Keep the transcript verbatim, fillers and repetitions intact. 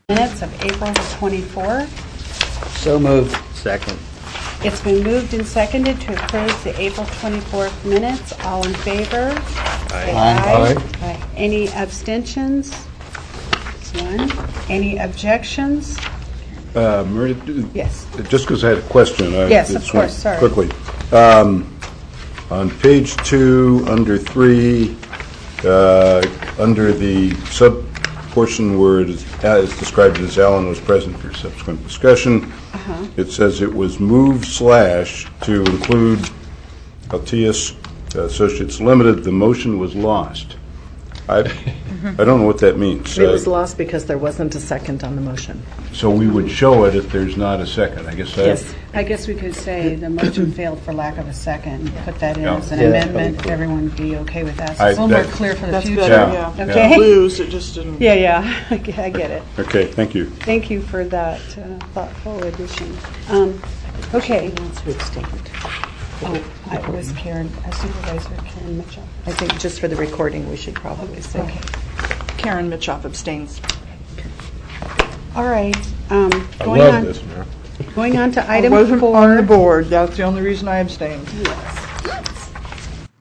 Minutes of April the twenty-fourth. So moved. Second. It's been moved and seconded to approve the April twenty-fourth minutes. All in favor? Aye. Aye. Aye. Aye. Any abstentions? One. Any objections? Uh, Meredith, Yes. just because I had a question. I Yes, of just course, went sorry. Quickly. Um, on page two, under three, uh, under the sub-portion where it is, uh, it's described as Alan was present for subsequent discussion, Uh-huh. it says it was moved slash to include Altius Associates Limited. The motion was lost. I, I don't know what that means. It was Uh, lost because there wasn't a second on the motion. So we would show it if there's not a second. I guess I... Yes. I guess we could say the motion failed for lack of a second. Put that in Yeah. as an Yeah. amendment. If everyone would be okay with that. So I- it's a little more that- clear for the That's future. better, Yeah. yeah. Okay. Lose, it just didn't. Yeah, yeah. I get I get it. Okay, thank you. Thank you for that uh, thoughtful addition. Um, Okay. Who abstained? Oh, I was Karen, uh, Supervisor Karen Mitchell. I think just for the recording, we should probably say. Okay. Karen Mitchoff abstains. All right. Um, I going love on, this, Mayor. Going on to I item wasn't on the four. board, that's the only reason I abstained.